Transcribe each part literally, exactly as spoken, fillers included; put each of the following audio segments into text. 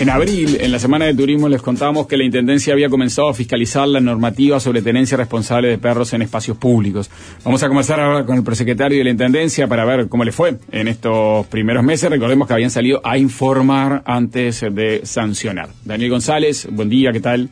En abril, en la Semana de Turismo, les contábamos que la Intendencia había comenzado a fiscalizar la normativa sobre tenencia responsable de perros en espacios públicos. Vamos a conversar ahora con el prosecretario de la Intendencia para ver cómo le fue en estos primeros meses. Recordemos que habían salido a informar antes de sancionar. Daniel González, buen día, ¿qué tal?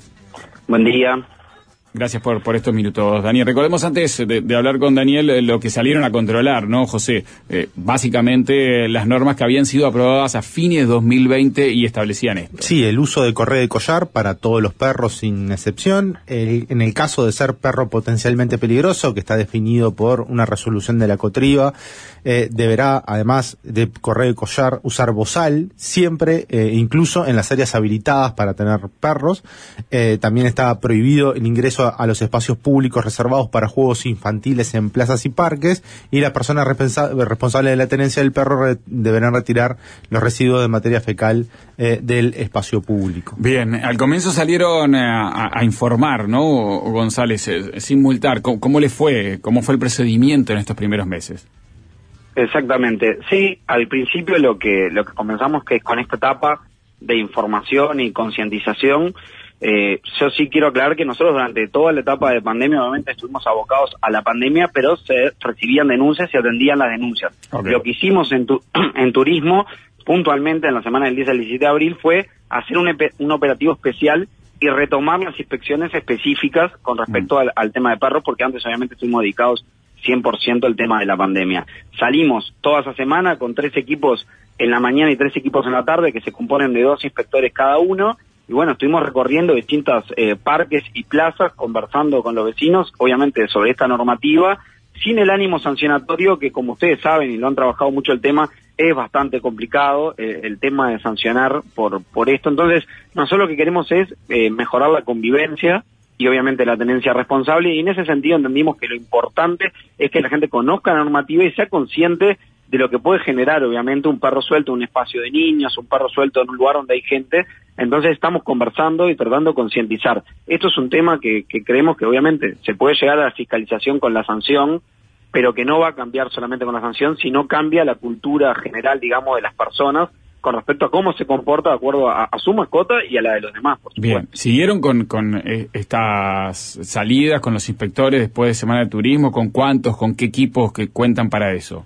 Buen día. Gracias por, por estos minutos, Daniel. Recordemos antes de, de hablar con Daniel lo que salieron a controlar, ¿no, José? Eh, básicamente las normas que habían sido aprobadas a fines de dos mil veinte y establecían esto. Sí, el uso de correa de collar para todos los perros sin excepción. El, en el caso de ser perro potencialmente peligroso, que está definido por una resolución de la Cotriba, eh, deberá, además de correa de collar, usar bozal, siempre, eh, incluso en las áreas habilitadas para tener perros. Eh, también está prohibido el ingreso a los espacios públicos reservados para juegos infantiles en plazas y parques, y las personas responsables de la tenencia del perro re deberán retirar los residuos de materia fecal eh, del espacio público. Bien, al comienzo salieron a, a, a informar, ¿no, González, eh, sin multar? ¿Cómo, ¿Cómo le fue? ¿Cómo fue el procedimiento en estos primeros meses? Exactamente. Sí, al principio lo que lo que comenzamos que es con esta etapa de información y concientización. Eh, yo sí quiero aclarar que nosotros durante toda la etapa de pandemia obviamente estuvimos abocados a la pandemia, pero se recibían denuncias y atendían las denuncias. Okay. Lo que hicimos en, tu, en turismo, puntualmente en la semana del diez al diecisiete de abril, fue hacer un, un operativo especial y retomar las inspecciones específicas con respecto mm. al, al tema de perros, porque antes obviamente estuvimos dedicados cien por ciento al tema de la pandemia. Salimos toda esa semana con tres equipos en la mañana y tres equipos en la tarde, que se componen de dos inspectores cada uno. Y bueno, estuvimos recorriendo distintos eh, parques y plazas, conversando con los vecinos, obviamente sobre esta normativa, sin el ánimo sancionatorio, que como ustedes saben y lo han trabajado mucho el tema, es bastante complicado eh, el tema de sancionar por por esto. Entonces, nosotros lo que queremos es eh, mejorar la convivencia y obviamente la tenencia responsable, y en ese sentido entendimos que lo importante es que la gente conozca la normativa y sea consciente de lo que puede generar, obviamente, un perro suelto en un espacio de niños, un perro suelto en un lugar donde hay gente. Entonces estamos conversando y tratando de concientizar. Esto es un tema que, que creemos que obviamente se puede llegar a la fiscalización con la sanción, pero que no va a cambiar solamente con la sanción, sino cambia la cultura general, digamos, de las personas con respecto a cómo se comporta de acuerdo a, a su mascota y a la de los demás, por supuesto. Bien, ¿siguieron con, con eh, estas salidas con los inspectores después de Semana de Turismo? ¿Con cuántos, con qué equipos que cuentan para eso?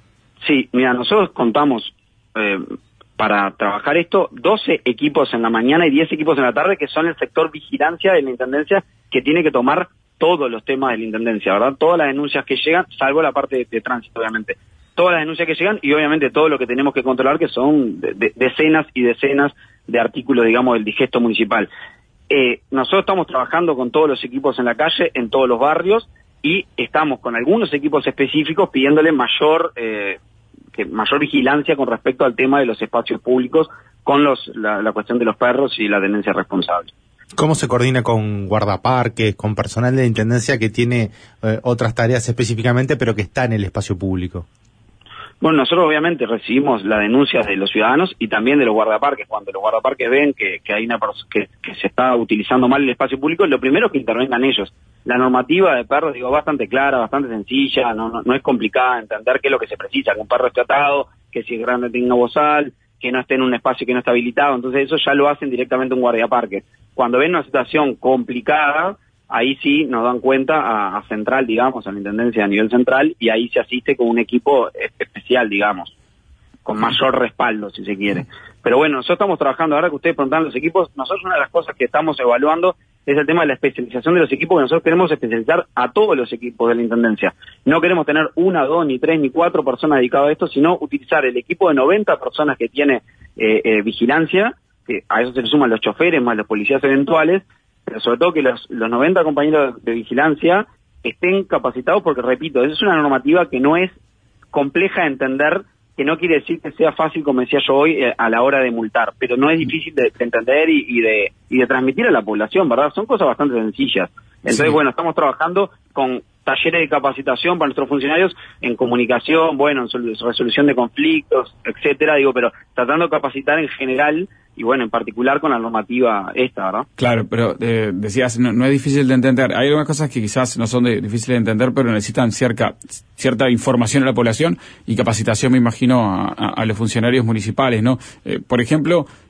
Sí, mira, nosotros contamos eh, para trabajar esto doce equipos en la mañana y diez equipos en la tarde, que son el sector vigilancia de la Intendencia, que tiene que tomar todos los temas de la Intendencia, ¿verdad? Todas las denuncias que llegan, salvo la parte de, de tránsito, obviamente. Todas las denuncias que llegan y obviamente todo lo que tenemos que controlar, que son de, de, decenas y decenas de artículos, digamos, del digesto municipal. Eh, nosotros estamos trabajando con todos los equipos en la calle, en todos los barrios, y estamos con algunos equipos específicos pidiéndole mayor... Eh, que mayor vigilancia con respecto al tema de los espacios públicos con los la, la cuestión de los perros y la tenencia responsable. ¿Cómo se coordina con guardaparques, con personal de la Intendencia que tiene eh, otras tareas específicamente, pero que está en el espacio público? Bueno, nosotros obviamente recibimos las denuncias de los ciudadanos y también de los guardaparques. Cuando los guardaparques ven que, que hay una que, que se está utilizando mal el espacio público, lo primero es que intervengan ellos. La normativa de perros, digo, bastante clara, bastante sencilla, no, no, no es complicada entender qué es lo que se precisa, que un perro esté atado, que si es grande tenga bozal, que no esté en un espacio que no está habilitado. Entonces eso ya lo hacen directamente un guardaparque. Cuando ven una situación complicada, ahí sí nos dan cuenta a, a central, digamos, a la Intendencia a nivel central, y ahí se asiste con un equipo especial, digamos, con mayor respaldo, si se quiere. Pero bueno, nosotros estamos trabajando, ahora que ustedes preguntan los equipos, nosotros una de las cosas que estamos evaluando es el tema de la especialización de los equipos, que nosotros queremos especializar a todos los equipos de la Intendencia. No queremos tener una, dos, ni tres, ni cuatro personas dedicadas a esto, sino utilizar el equipo de noventa personas que tiene eh, eh, vigilancia, que a eso se le suman los choferes más los policías eventuales, pero sobre todo que los, los noventa compañeros de vigilancia estén capacitados, porque repito, esa es una normativa que no es compleja de entender, que no quiere decir que sea fácil, como decía yo hoy, eh, a la hora de multar, pero no es difícil de, de entender y, y de y de transmitir a la población, ¿verdad? Son cosas bastante sencillas. Entonces, sí. Bueno, estamos trabajando con talleres de capacitación para nuestros funcionarios en comunicación, bueno, en resolución de conflictos, etcétera, digo, pero tratando de capacitar en general y bueno, en particular con la normativa esta, ¿verdad? Claro, pero eh, decías, no, no es difícil de entender. Hay algunas cosas que quizás no son de, difíciles de entender, pero necesitan cierta, cierta información a la población y capacitación, me imagino, a, a, a los funcionarios municipales, ¿no? Eh, por ejemplo,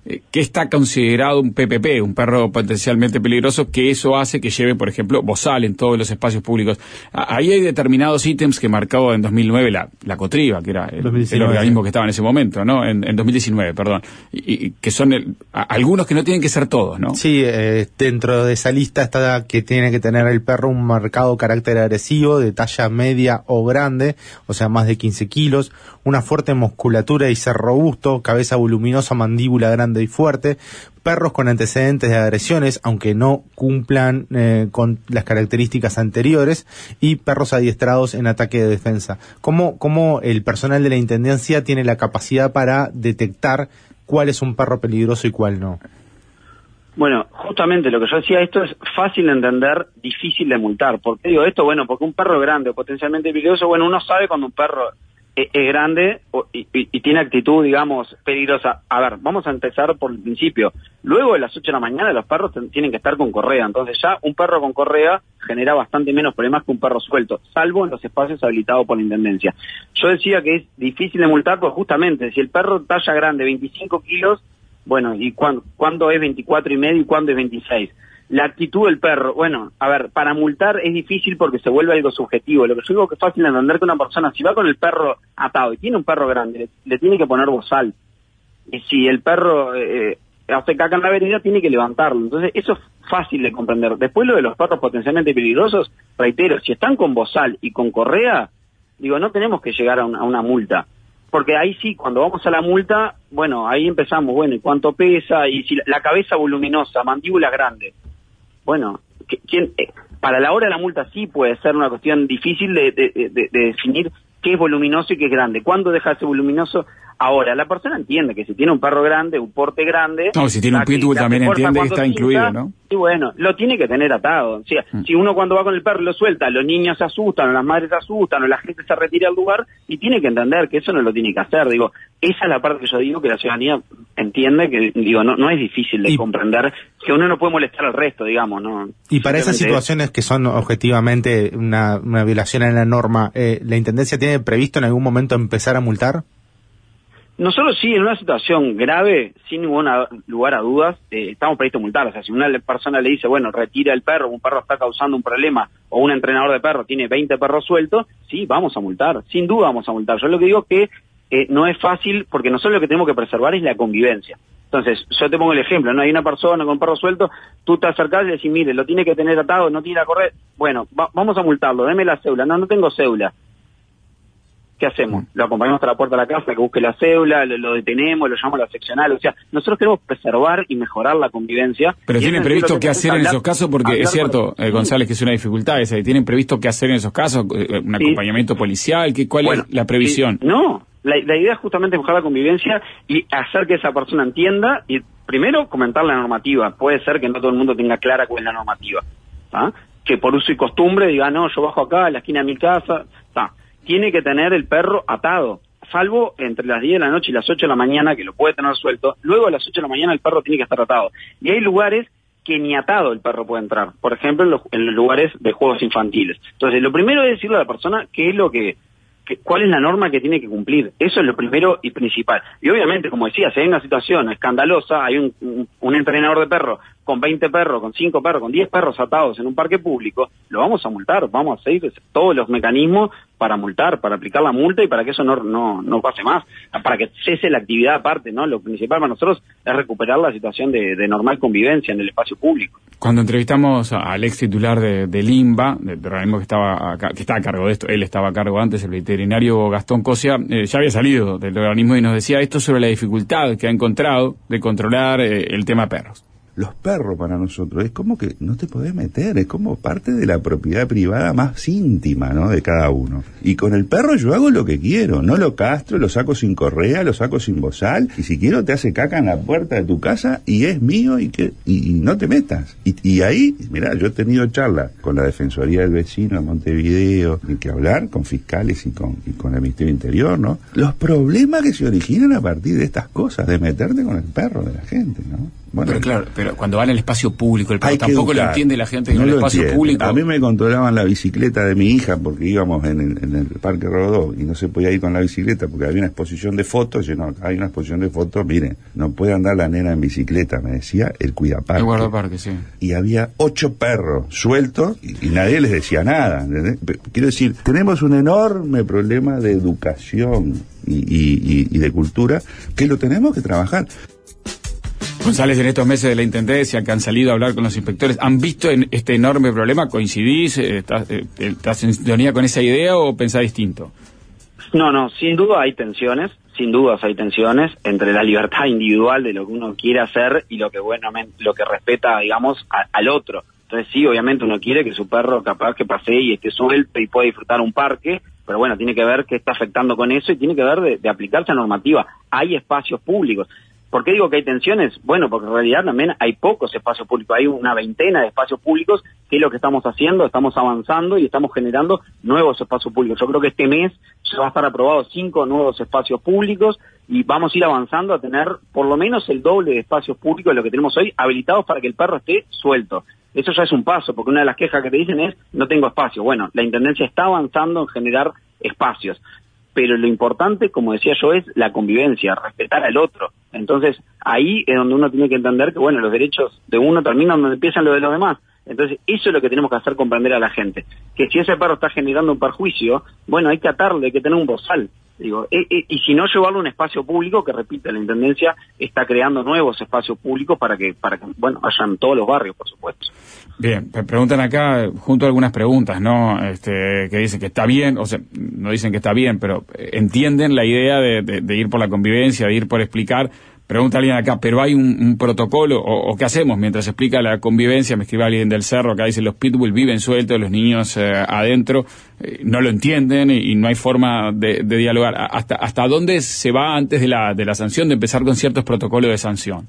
eh, ¿qué está considerado un P P P, un perro potencialmente peligroso? Que eso hace que lleve, por ejemplo, bozal en todos los espacios públicos. A, ahí hay determinados ítems que marcó en dos mil nueve la, la Cotriba, que era el, el organismo que estaba en ese momento, ¿no? En, en dos mil diecinueve, perdón. Y, y que son el, a, algunos que no tienen que ser todos, ¿no? Sí, eh, dentro de esa lista está que tiene que tener el perro un marcado carácter agresivo, de talla media o grande, o sea, más de quince kilos, una fuerte musculatura y ser robusto, cabeza voluminosa, mandíbula grande y fuerte, perros con antecedentes de agresiones, aunque no cumplan eh, con las características anteriores, y perros adiestrados en ataque de defensa. ¿Cómo, cómo el personal de la Intendencia tiene la capacidad para detectar cuál es un perro peligroso y cuál no? Bueno, justamente lo que yo decía, esto es fácil de entender, difícil de multar. ¿Por qué digo esto? Bueno, porque un perro grande o potencialmente peligroso, bueno, uno sabe cuando un perro es, es grande o, y, y, y tiene actitud, digamos, peligrosa. A ver, vamos a empezar por el principio. Luego de las ocho de la mañana los perros ten, tienen que estar con correa. Entonces ya un perro con correa genera bastante menos problemas que un perro suelto, salvo en los espacios habilitados por la Intendencia. Yo decía que es difícil de multar porque justamente si el perro talla grande, veinticinco kilos, bueno, ¿y cuándo, cuándo es veinticuatro y medio y cuándo es veintiséis? La actitud del perro, bueno, a ver, para multar es difícil porque se vuelve algo subjetivo. Lo que yo digo que es fácil entender que una persona, si va con el perro atado y tiene un perro grande, le, le tiene que poner bozal. Y si el perro eh, hace caca en la vereda, tiene que levantarlo. Entonces, eso es fácil de comprender. Después lo de los perros potencialmente peligrosos, reitero, si están con bozal y con correa, digo, no tenemos que llegar a una, a una multa. Porque ahí sí, cuando vamos a la multa, bueno, ahí empezamos, bueno, ¿y cuánto pesa? Y si la, la cabeza voluminosa, mandíbula grande. Bueno, ¿quién, eh, para la hora de la multa sí puede ser una cuestión difícil de, de, de, de definir qué es voluminoso y qué es grande. ¿Cuándo deja de ser voluminoso? Ahora, la persona entiende que si tiene un perro grande, un porte grande... No, si tiene un pitbull también entiende que está incluido, ¿no? Y bueno, lo tiene que tener atado. O sea, mm. si uno cuando va con el perro lo suelta, los niños se asustan, o las madres se asustan, o la gente se retira del lugar, y tiene que entender que eso no lo tiene que hacer. Digo, esa es la parte que yo digo que la ciudadanía entiende, que digo, no, no es difícil de y, comprender, que uno no puede molestar al resto, digamos, ¿no? Y para esas situaciones que son objetivamente una, una violación a la norma, eh, ¿la Intendencia tiene previsto en algún momento empezar a multar? Nosotros sí, en una situación grave, sin ningún lugar a dudas, eh, estamos previstos a multar. O sea, si una persona le dice, bueno, retira el perro, un perro está causando un problema, o un entrenador de perros tiene veinte perros sueltos, sí, vamos a multar, sin duda vamos a multar. Yo lo que digo es que eh, no es fácil, porque nosotros lo que tenemos que preservar es la convivencia. Entonces, yo te pongo el ejemplo, ¿no? Hay una persona con un perro suelto, tú te acercás y decís, mire, lo tiene que tener atado, no tiene a correr, bueno, va, vamos a multarlo, deme la cédula. No, no tengo cédula. ¿Qué hacemos? Lo acompañamos hasta la puerta de la casa, que busque la cédula, lo, lo detenemos, lo llamamos a la seccional. O sea, nosotros queremos preservar y mejorar la convivencia. Pero ¿tienen previsto qué hacer en esos casos? Porque es cierto, eh, González, que es una dificultad esa. ¿Tienen previsto qué hacer en esos casos? ¿Un sí. acompañamiento policial? ¿Qué, ¿Cuál bueno, es la previsión? Sí. No, la, la idea es justamente mejorar la convivencia y hacer que esa persona entienda y primero comentar la normativa. Puede ser que no todo el mundo tenga clara cuál es la normativa. ¿Ah? Que por uso y costumbre diga, no, yo bajo acá, a la esquina de mi casa, ¿tá? Tiene que tener el perro atado, salvo entre las diez de la noche y las ocho de la mañana, que lo puede tener suelto. Luego a las ocho de la mañana el perro tiene que estar atado. Y hay lugares que ni atado el perro puede entrar, por ejemplo en los, en los lugares de juegos infantiles. Entonces, lo primero es decirle a la persona qué es lo que, que, cuál es la norma que tiene que cumplir. Eso es lo primero y principal. Y obviamente, como decía, si hay una situación escandalosa, hay un, un, un entrenador de perro con veinte perros, con cinco perros, con diez perros atados en un parque público, lo vamos a multar, vamos a seguir todos los mecanismos para multar, para aplicar la multa y para que eso no no no pase más, para que cese la actividad aparte, ¿no? Lo principal para nosotros es recuperar la situación de, de normal convivencia en el espacio público. Cuando entrevistamos al ex titular de, del INBA, del organismo que estaba a, que estaba a cargo de esto, él estaba a cargo antes, el veterinario Gastón Cosia, eh, ya había salido del organismo y nos decía esto sobre la dificultad que ha encontrado de controlar eh, el tema perros. Los perros para nosotros es como que no te podés meter, es como parte de la propiedad privada más íntima, ¿no? De cada uno. Y con el perro yo hago lo que quiero, no lo castro, lo saco sin correa, lo saco sin bozal, y si quiero te hace caca en la puerta de tu casa y es mío y que y, y no te metas. Y, y ahí, mirá, yo he tenido charlas con la Defensoría del Vecino de Montevideo, ni que hablar, con fiscales y con, y con el Ministerio Interior, ¿no? Los problemas que se originan a partir de estas cosas, de meterte con el perro de la gente, ¿no? Bueno, pero claro, pero cuando van al espacio público, el perro hay que tampoco educar. lo entiende la gente en No el lo espacio entiende. público. A mí me controlaban la bicicleta de mi hija porque íbamos en el, en el Parque Rodó y no se podía ir con la bicicleta porque había una exposición de fotos. Yo, no, acá hay una exposición de fotos, miren, no puede andar la nena en bicicleta, me decía el cuidaparque. El guardaparque, sí. Y había ocho perros sueltos y, y nadie les decía nada. ¿entendés? Quiero decir, tenemos un enorme problema de educación y, y, y, y de cultura que lo tenemos que trabajar. González, en estos meses de la Intendencia que han salido a hablar con los inspectores, ¿han visto en este enorme problema? ¿Coincidís? ¿Estás, eh, estás en sintonía con esa idea o pensás distinto? No, no, sin duda hay tensiones, sin dudas hay tensiones entre la libertad individual de lo que uno quiere hacer y lo que bueno, lo que respeta, digamos, a, al otro. Entonces sí, obviamente uno quiere que su perro capaz que pasee y esté suelto y pueda disfrutar un parque, pero bueno, tiene que ver qué está afectando con eso y tiene que ver de, de aplicarse a normativa. Hay espacios públicos. ¿Por qué digo que hay tensiones? Bueno, porque en realidad también hay pocos espacios públicos, hay una veintena de espacios públicos, que es lo que estamos haciendo, estamos avanzando y estamos generando nuevos espacios públicos. Yo creo que este mes ya va a estar aprobado cinco nuevos espacios públicos y vamos a ir avanzando a tener por lo menos el doble de espacios públicos de lo que tenemos hoy habilitados para que el perro esté suelto. Eso ya es un paso, porque una de las quejas que te dicen es no tengo espacio. Bueno, la Intendencia está avanzando en generar espacios. Pero lo importante, como decía yo, es la convivencia, respetar al otro. Entonces, ahí es donde uno tiene que entender que, bueno, los derechos de uno terminan donde empiezan los de los demás. Entonces, eso es lo que tenemos que hacer comprender a la gente. Que si ese perro está generando un perjuicio, bueno, hay que atarle, hay que tener un bozal. Digo, e, e, y si no, llevarlo a un espacio público, que repite, la Intendencia está creando nuevos espacios públicos para que, para que bueno, hayan todos los barrios, por supuesto. Bien, me preguntan acá, junto a algunas preguntas, ¿no? Este, que dicen que está bien, o sea, no dicen que está bien, pero entienden la idea de, de, de ir por la convivencia, de ir por explicar. Pregunta alguien acá, ¿pero hay un, un protocolo? O, ¿O qué hacemos mientras se explica la convivencia? Me escribe alguien del Cerro, acá dice, los pitbull viven sueltos, los niños eh, adentro, eh, no lo entienden y, y no hay forma de, de dialogar. ¿Hasta hasta dónde se va antes de la, de la sanción, de empezar con ciertos protocolos de sanción?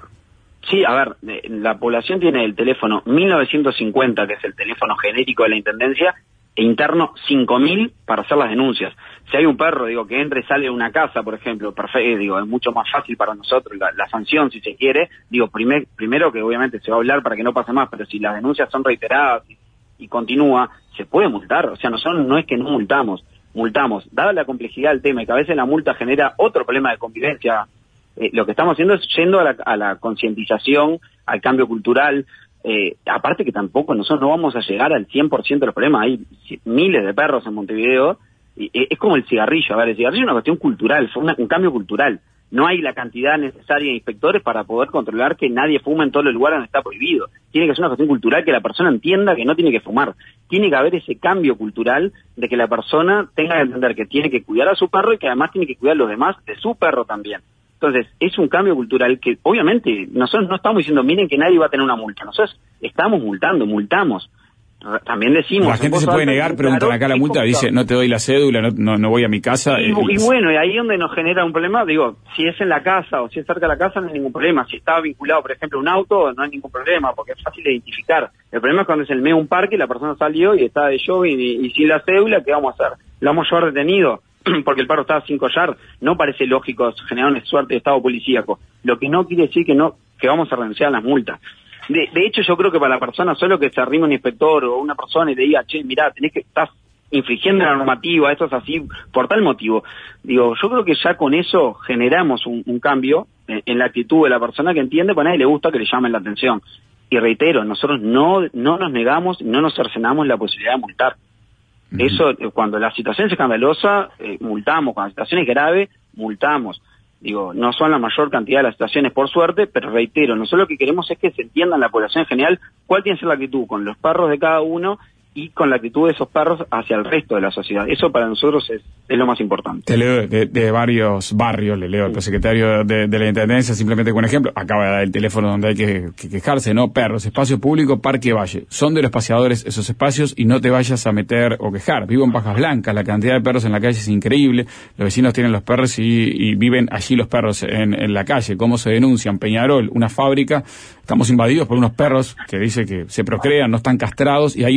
Sí, a ver, eh, la población tiene el teléfono mil novecientos cincuenta, que es el teléfono genérico de la Intendencia, e interno cinco mil para hacer las denuncias. Si hay un perro, digo, que entra y sale de una casa, por ejemplo, perfecto, digo, es mucho más fácil para nosotros la, la sanción, si se quiere. Digo, primer, primero que obviamente se va a hablar para que no pase más, pero si las denuncias son reiteradas y, y continúa, se puede multar. O sea, nosotros no es que no multamos, multamos. Dada la complejidad del tema y que a veces la multa genera otro problema de convivencia, eh, lo que estamos haciendo es yendo a la, a la concientización, al cambio cultural. Eh, aparte que tampoco nosotros no vamos a llegar al cien por ciento de los problemas. Hay miles de perros en Montevideo y eh, es como el cigarrillo. A ver, el cigarrillo es una cuestión cultural, es una, un cambio cultural. No hay la cantidad necesaria de inspectores para poder controlar que nadie fuma en todos los lugares donde está prohibido. Tiene que ser una cuestión cultural, que la persona entienda que no tiene que fumar. Tiene que haber ese cambio cultural de que la persona tenga que entender que tiene que cuidar a su perro y que además tiene que cuidar a los demás de su perro también. Entonces, es un cambio cultural que, obviamente, nosotros no estamos diciendo, miren que nadie va a tener una multa. Nosotros estamos multando, multamos. También decimos... La gente se puede negar, preguntan acá la multa, dice, no te doy la cédula, no, no, no voy a mi casa. Y, y, y bueno, y ahí donde nos genera un problema, digo, si es en la casa o si es cerca de la casa, no hay ningún problema. Si está vinculado, por ejemplo, a un auto, no hay ningún problema, porque es fácil de identificar. El problema es cuando es en el medio de un parque y la persona salió y está de jogging y, y sin la cédula, ¿qué vamos a hacer? ¿Lo vamos a llevar detenido? Porque el perro estaba sin collar. No parece lógico generar una suerte de estado policíaco. Lo que no quiere decir que no que vamos a renunciar a las multas. De, de hecho, yo creo que para la persona, solo que se arrime un inspector o una persona y le diga, che, mirá, tenés que, estás infringiendo la normativa, esto es así, por tal motivo. Digo, yo creo que ya con eso generamos un, un cambio en, en la actitud de la persona que entiende, pues a nadie le gusta que le llamen la atención. Y reitero, nosotros no, no nos negamos, no nos cercenamos la posibilidad de multar. Eso, cuando la situación es escandalosa, eh, multamos. Cuando la situación es grave, multamos. Digo, no son la mayor cantidad de las situaciones, por suerte, pero reitero, nosotros lo que queremos es que se entienda en la población en general cuál tiene que ser la actitud con los perros de cada uno y con la actitud de esos perros hacia el resto de la sociedad. Eso para nosotros es, es lo más importante. Te leo de, de varios barrios, le leo al secretario de, de la Intendencia, simplemente con un ejemplo, acaba de dar el teléfono donde hay que, que quejarse, ¿no? Perros, espacio público, Parque Valle. Son de los paseadores esos espacios y no te vayas a meter o quejar. Vivo en Pajas Blancas, la cantidad de perros en la calle es increíble, los vecinos tienen los perros y, y viven allí los perros en, en la calle. ¿Cómo se denuncian? Peñarol, una fábrica, estamos invadidos por unos perros que dice que se procrean, no están castrados y ahí vamos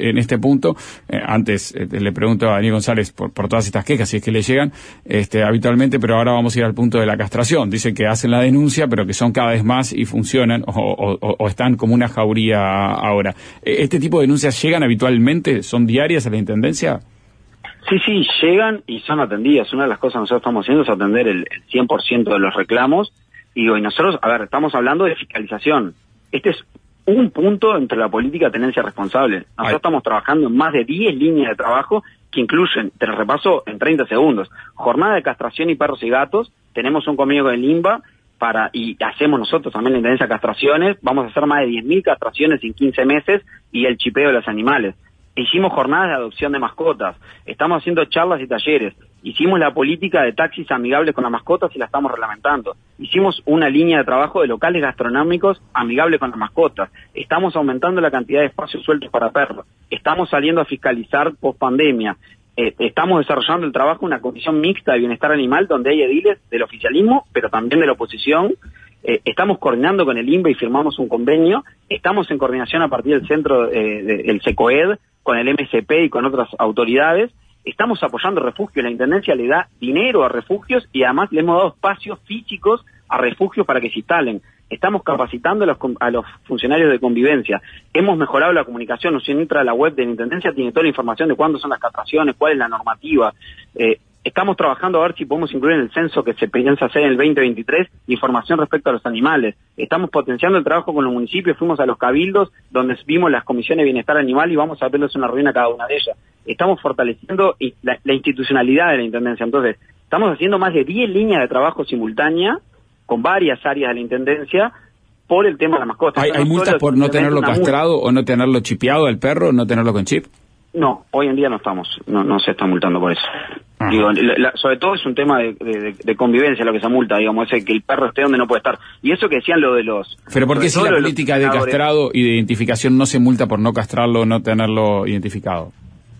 en este punto. Eh, antes eh, le pregunto a Daniel González por, por todas estas quejas, si es que le llegan este, habitualmente, pero ahora vamos a ir al punto de la castración. Dicen que hacen la denuncia, pero que son cada vez más y funcionan o, o, o están como una jauría ahora. ¿Este tipo de denuncias llegan habitualmente? ¿Son diarias a la Intendencia? Sí, sí, llegan y son atendidas. Una de las cosas que nosotros estamos haciendo es atender el, el cien por ciento de los reclamos. Y hoy nosotros, a ver, estamos hablando de fiscalización. Este es un punto entre la política de tenencia responsable. Nosotros Ay. estamos trabajando en más de diez líneas de trabajo que incluyen, te lo repaso en treinta segundos, jornada de castración y perros y gatos. Tenemos un convenio con el INBA para, y hacemos nosotros también la intendencia de castraciones. Vamos a hacer más de diez mil castraciones en quince meses y el chipeo de los animales. Hicimos jornadas de adopción de mascotas, estamos haciendo charlas y talleres, hicimos la política de taxis amigables con las mascotas y la estamos reglamentando, hicimos una línea de trabajo de locales gastronómicos amigables con las mascotas, estamos aumentando la cantidad de espacios sueltos para perros, estamos saliendo a fiscalizar post pandemia, eh, estamos desarrollando el trabajo en una comisión mixta de bienestar animal donde hay ediles del oficialismo, pero también de la oposición. Eh, estamos coordinando con el INBA y firmamos un convenio, estamos en coordinación a partir del centro, eh, del SECOED, con el M S P y con otras autoridades, estamos apoyando refugios, la Intendencia le da dinero a refugios y además le hemos dado espacios físicos a refugios para que se instalen, estamos capacitando a los, a los funcionarios de convivencia, hemos mejorado la comunicación, si uno entra a la web de la Intendencia tiene toda la información de cuándo son las castraciones, cuál es la normativa, eh, estamos trabajando a ver si podemos incluir en el censo que se piensa hacer en el veinte veintitrés información respecto a los animales. Estamos potenciando el trabajo con los municipios, fuimos a los cabildos donde vimos las comisiones de bienestar animal y vamos a verles una reunión a cada una de ellas. Estamos fortaleciendo la, la institucionalidad de la Intendencia. Entonces, estamos haciendo más de diez líneas de trabajo simultánea con varias áreas de la Intendencia por el tema de la mascota. ¿Hay, hay multas por no tenerlo castrado o no tenerlo chipeado al perro, no tenerlo con chip? No, hoy en día no estamos, no, no se está multando por eso. Ajá. Digo, la, la, sobre todo es un tema de, de, de convivencia lo que se multa, digamos, ese que el perro esté donde no puede estar. Y eso que decían lo de los... Pero ¿por qué si la política de castrado y de identificación no se multa por no castrarlo o no tenerlo identificado?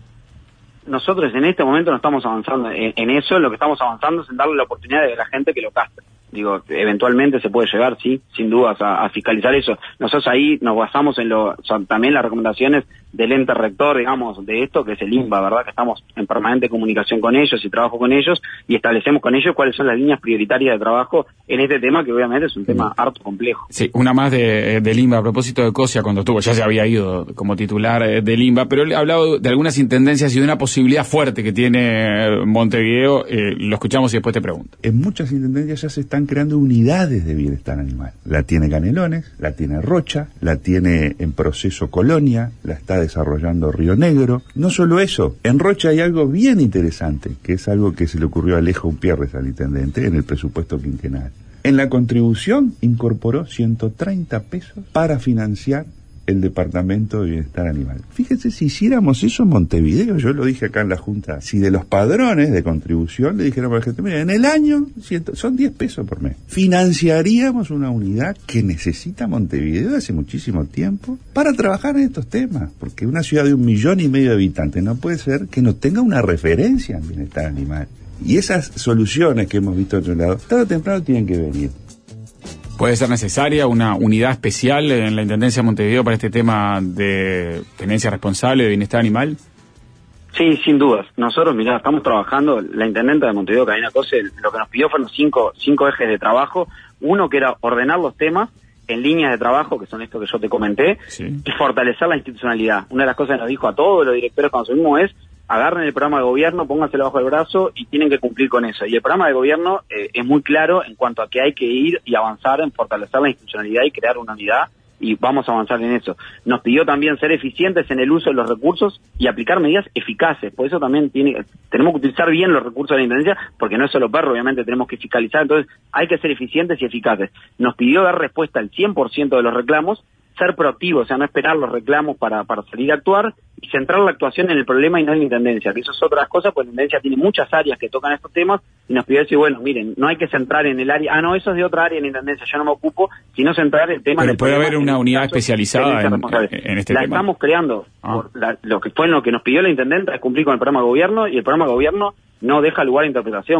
Nosotros en este momento no estamos avanzando en, en eso, lo que estamos avanzando es en darle la oportunidad a la gente que lo castre. Digo, eventualmente se puede llegar, sí, sin dudas, a, a fiscalizar eso. Nosotros ahí nos basamos en lo, son también las recomendaciones del ente rector, digamos, de esto, que es el INBA, ¿verdad? Que estamos en permanente comunicación con ellos y trabajo con ellos y establecemos con ellos cuáles son las líneas prioritarias de trabajo en este tema, que obviamente es un tema harto complejo. Sí, una más de, del INBA, a propósito de Cosia, cuando estuvo, ya se había ido como titular eh, del INBA, pero él ha hablado de algunas intendencias y de una posibilidad fuerte que tiene Montevideo, eh, lo escuchamos y después te pregunto. En muchas intendencias ya se están creando unidades de bienestar animal. La tiene Canelones, la tiene Rocha, la tiene en proceso Colonia, la está desarrollando Río Negro. No solo eso, en Rocha hay algo bien interesante, que es algo que se le ocurrió a Alejo Umpierres, al intendente, en el presupuesto quinquenal. En la contribución incorporó ciento treinta pesos para financiar el Departamento de Bienestar Animal. Fíjense, si hiciéramos eso en Montevideo, yo lo dije acá en la Junta, si de los padrones de contribución le dijeron a la gente, mira, en el año ciento, son diez pesos por mes, financiaríamos una unidad que necesita Montevideo hace muchísimo tiempo para trabajar en estos temas, porque una ciudad de un millón y medio de habitantes no puede ser que no tenga una referencia en bienestar animal. Y esas soluciones que hemos visto a otro lado, tarde o temprano tienen que venir. ¿Puede ser necesaria una unidad especial en la Intendencia de Montevideo para este tema de tenencia responsable de bienestar animal? Sí, sin dudas. Nosotros, mirá, estamos trabajando, la Intendenta de Montevideo, Karina Cose, lo que nos pidió fueron cinco, cinco ejes de trabajo. Uno que era ordenar los temas en líneas de trabajo, que son estos que yo te comenté, sí, y fortalecer la institucionalidad. Una de las cosas que nos dijo a todos los directores cuando subimos es, agarren el programa de gobierno, pónganselo bajo el brazo y tienen que cumplir con eso. Y el programa de gobierno eh, es muy claro en cuanto a que hay que ir y avanzar en fortalecer la institucionalidad y crear una unidad, y vamos a avanzar en eso. Nos pidió también ser eficientes en el uso de los recursos y aplicar medidas eficaces. Por eso también tiene, tenemos que utilizar bien los recursos de la Intendencia, porque no es solo perro, obviamente tenemos que fiscalizar, entonces hay que ser eficientes y eficaces. Nos pidió dar respuesta al cien por ciento de los reclamos, ser proactivos, o sea, no esperar los reclamos para, para salir a actuar, y centrar la actuación en el problema y no en la Intendencia, que eso es otra cosa, pues la Intendencia tiene muchas áreas que tocan estos temas, y nos pidió decir, bueno, miren, no hay que centrar en el área, ah, no, eso es de otra área en la Intendencia, yo no me ocupo, sino centrar el tema... Pero del puede problema, haber una unidad especializada en, en este la tema. La estamos creando, ah. por la, lo que fue lo que nos pidió la Intendenta es cumplir con el programa de gobierno, y el programa de gobierno no deja lugar a interpretación.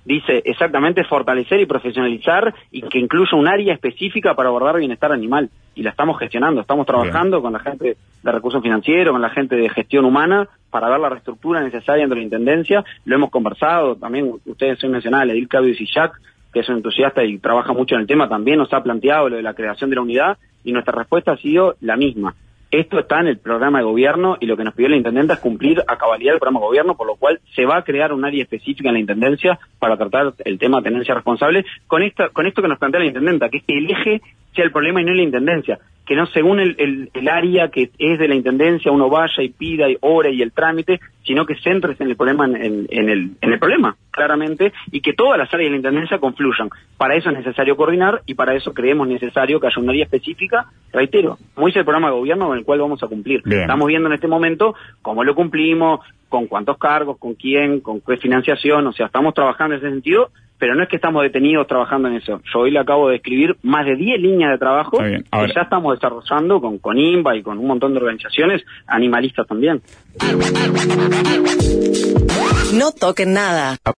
dice exactamente fortalecer y profesionalizar y que incluya un área específica para abordar bienestar animal. Y la estamos gestionando, estamos trabajando Bien. con la gente de recursos financieros, con la gente de gestión humana, para ver la reestructura necesaria dentro de la Intendencia. Lo hemos conversado, también ustedes son mencionados, Edil Claudio Sillac, que es un entusiasta y trabaja mucho en el tema, también nos ha planteado lo de la creación de la unidad, y nuestra respuesta ha sido la misma. Esto está en el programa de gobierno y lo que nos pidió la Intendenta es cumplir a cabalidad el programa de gobierno, por lo cual se va a crear un área específica en la Intendencia para tratar el tema de tenencia responsable con, esta, con esto que nos plantea la Intendenta, que es que el eje sea el problema y no la Intendencia, que no según el, el, el área que es de la Intendencia uno vaya y pida y ore y el trámite, sino que centres en el problema en, en, en, el, en el problema, claramente, y que todas las áreas de la Intendencia confluyan. Para eso es necesario coordinar y para eso creemos necesario que haya una área específica, reitero, como dice el programa de gobierno con el cual vamos a cumplir. Bien. Estamos viendo en este momento cómo lo cumplimos, con cuántos cargos, con quién, con qué financiación, o sea, estamos trabajando en ese sentido, pero no es que estamos detenidos trabajando en eso. Yo hoy le acabo de escribir más de diez líneas de trabajo que ya estamos desarrollando con, con INVA y con un montón de organizaciones animalistas también. No toquen nada.